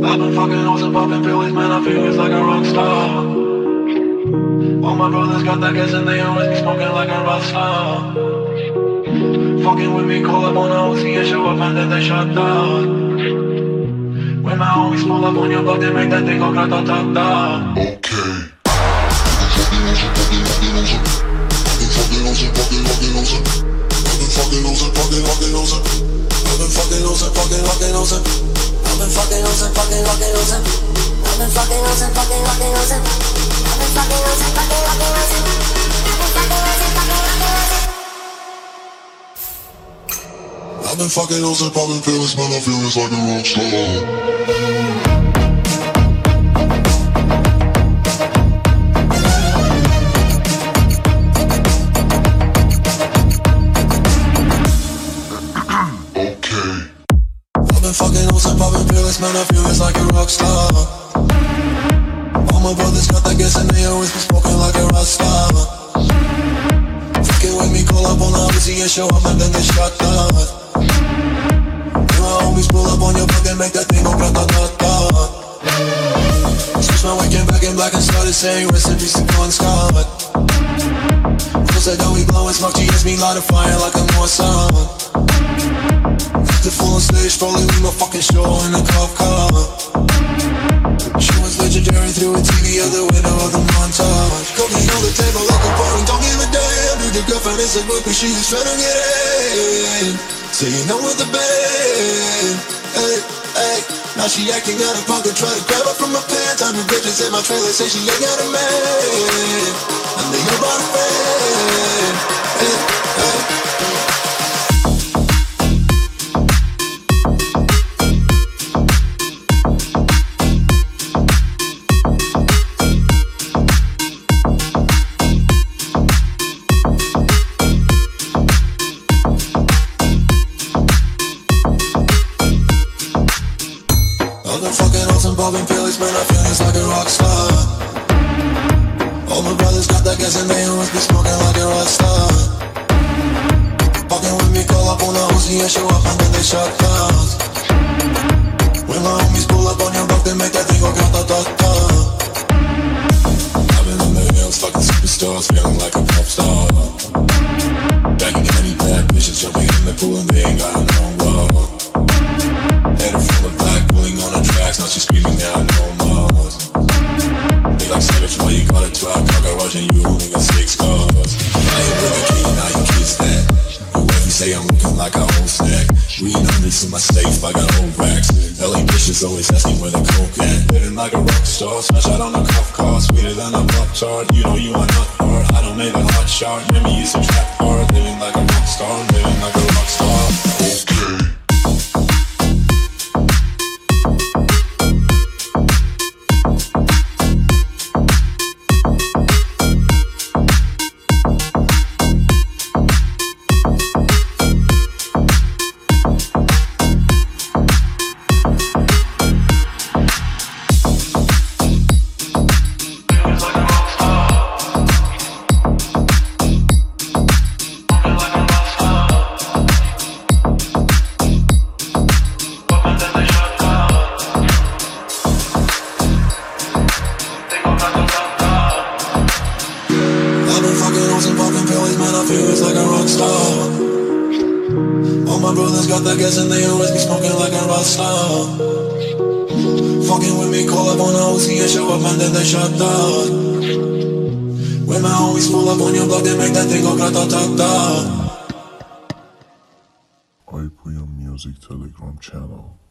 I've been fucking hoes and popping pills, man, I feel it's like a rock star. All my brothers got that gas and they always be smoking like a rock star. Fucking with me, call up on a Uzi and show up and then they shut down. When my homies pull up on your block, they make that thing go grata-ta-ta. Okay. I've been fucking hoes and popping pills, man, I feel it's like a rock star. Fucking hoes and popping pills, man, I feel it's like a rock star. All my brothers got that gas and they always be smoking like a rock star. Fucking with me, call up on the Uzi and show up and then they shut down. And my homies pull up on your block and make that thing go grata-ta-ta. Switch my weekend back in black and started saying recipes to Bon Scott. Cause I know we blowin' smoke, GS me light a fire like a Mossad. The full on stage, probably leave my fucking show in a cop car. She was legendary through a TV out the window of the montage. Cooking on the table like a party, don't give a damn. Dude, the girlfriend is a groupie, she just tryna get in. Saying no with the band. Hey, hey. Now she acting out of pocket, try to grab her from my pants. I'm the bitches in my trailer, say she ain't got a man. And they know about a fan. Hey, hey. Popping pills, man, I feel it's like a rock star. All my brothers got that gas and they always be smoking like a rock star. Fucking with me, call up on the Uzi and show up and then they shut down. When my homies pull up on your block, they make that thing go grata-ta-ta. I've been on the hills, fucking superstars, feeling like a pop star. Banging any bad bitches, jumping in the pool and they ain't got no love. Head full of black, pulling on the tracks, now she's screaming out no more. They like savage, why you got a 12 car garage and you only got 6 cars. I ain't with a key, now you kiss that. The way you say I'm looking like a whole snack. Reading underneath in my safe, I got old racks. LA bitches always asking where the coke at. Living like a rock star, smash out on a cop car. Sweeter than a pop tart, you know you are not hard. I don't make a hot shot, remember you some trap hard. Living like a rock star, living like a rock star. Okay. And they always be smoking like a rock star. Fucking with me, call up on the Uzi and show up and then they shut down. When my homies pull up on your block, they make that thing go grata-ta-ta. IPM Music Telegram channel.